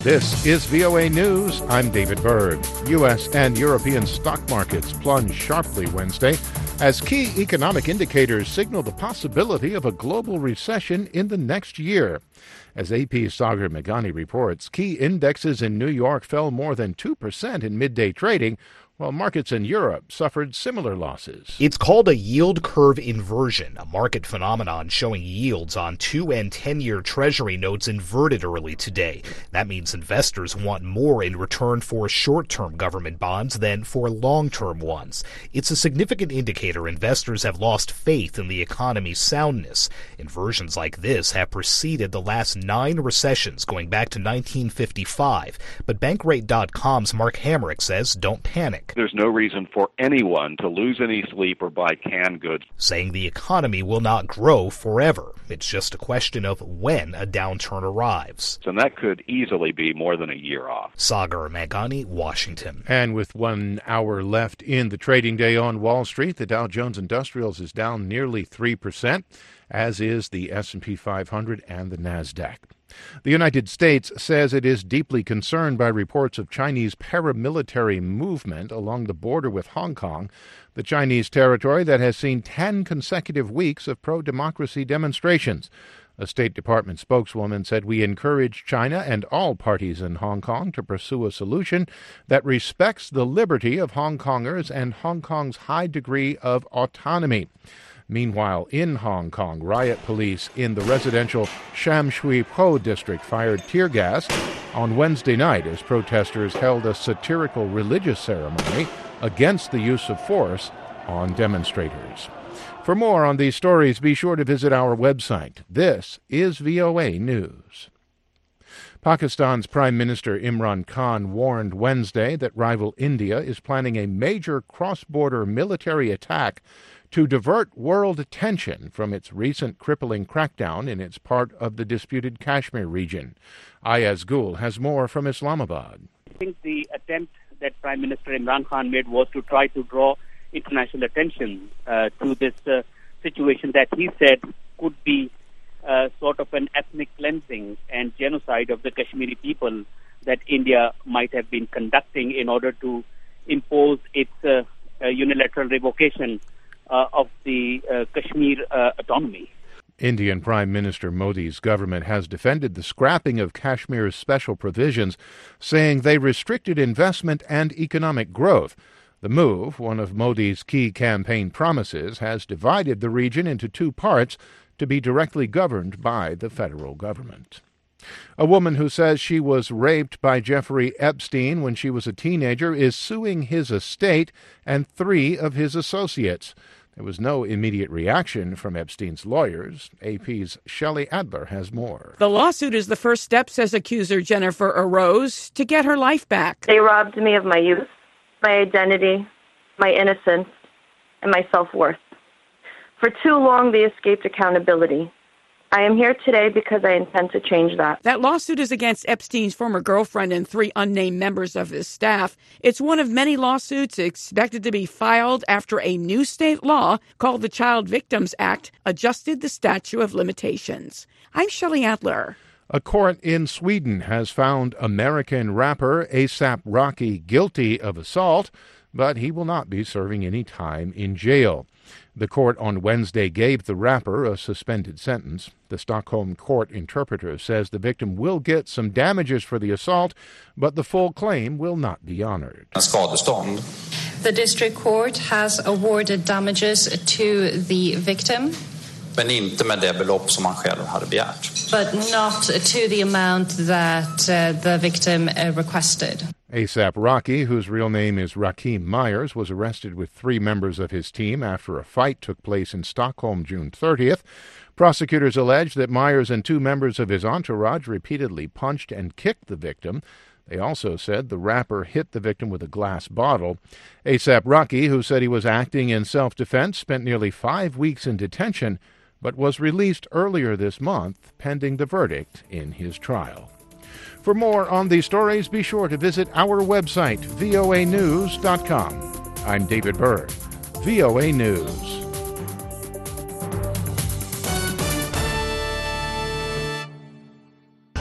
This is VOA News. I'm David Berg. U.S. and European stock markets plunged sharply Wednesday as key economic indicators signal the possibility of a global recession in the next year. As AP's Sagar Meghani reports, key indexes in New York fell more than 2% in midday trading, while markets in Europe suffered similar losses. It's called a yield curve inversion, a market phenomenon showing yields on 2- and 10-year Treasury notes inverted early today. That means investors want more in return for short-term government bonds than for long-term ones. It's a significant indicator investors have lost faith in the economy's soundness. Inversions like this have preceded the last 9 recessions going back to 1955. But Bankrate.com's Mark Hamrick says don't panic. There's no reason for anyone to lose any sleep or buy canned goods. Saying the economy will not grow forever. It's just a question of when a downturn arrives. And that could easily be more than a year off. Sagar Meghani, Washington. And with 1 hour left in the trading day on Wall Street, the Dow Jones Industrials is down nearly 3%, as is the S&P 500 and the NASDAQ. The United States says it is deeply concerned by reports of Chinese paramilitary movement along the border with Hong Kong, the Chinese territory that has seen 10 consecutive weeks of pro-democracy demonstrations. A State Department spokeswoman said, "We encourage China and all parties in Hong Kong to pursue a solution that respects the liberty of Hong Kongers and Hong Kong's high degree of autonomy." Meanwhile, in Hong Kong, riot police in the residential Sham Shui Po district fired tear gas on Wednesday night as protesters held a satirical religious ceremony against the use of force on demonstrators. For more on these stories, be sure to visit our website. This is VOA News. Pakistan's Prime Minister Imran Khan warned Wednesday that rival India is planning a major cross-border military attack to divert world attention from its recent crippling crackdown in its part of the disputed Kashmir region. Ayaz Gul has more from Islamabad. I think the attempt that Prime Minister Imran Khan made was to try to draw international attention to this situation that he said could be sort of an ethnic cleansing and genocide of the Kashmiri people that India might have been conducting in order to impose its unilateral revocation of the Kashmir autonomy. Indian Prime Minister Modi's government has defended the scrapping of Kashmir's special provisions, saying they restricted investment and economic growth. The move, one of Modi's key campaign promises, has divided the region into 2 parts to be directly governed by the federal government. A woman who says she was raped by Jeffrey Epstein when she was a teenager is suing his estate and 3 of his associates. There was no immediate reaction from Epstein's lawyers. AP's Shelley Adler has more. The lawsuit is the first step, says accuser Jennifer Arose, to get her life back. They robbed me of my youth, my identity, my innocence, and my self-worth. For too long, they escaped accountability. I am here today because I intend to change that. That lawsuit is against Epstein's former girlfriend and 3 unnamed members of his staff. It's one of many lawsuits expected to be filed after a new state law called the Child Victims Act adjusted the statute of limitations. I'm Shelley Adler. A court in Sweden has found American rapper A$AP Rocky guilty of assault, but he will not be serving any time in jail. The court on Wednesday gave the rapper a suspended sentence. The Stockholm court interpreter says the victim will get some damages for the assault, but the full claim will not be honored. The district court has awarded damages to the victim, but not to the amount that the victim requested. A$AP Rocky, whose real name is Rakim Myers, was arrested with 3 members of his team after a fight took place in Stockholm June 30th. Prosecutors allege that Myers and 2 members of his entourage repeatedly punched and kicked the victim. They also said the rapper hit the victim with a glass bottle. A$AP Rocky, who said he was acting in self-defense, spent nearly 5 weeks in detention, but was released earlier this month pending the verdict in his trial. For more on these stories, be sure to visit our website, voanews.com. I'm David Berg, VOA News.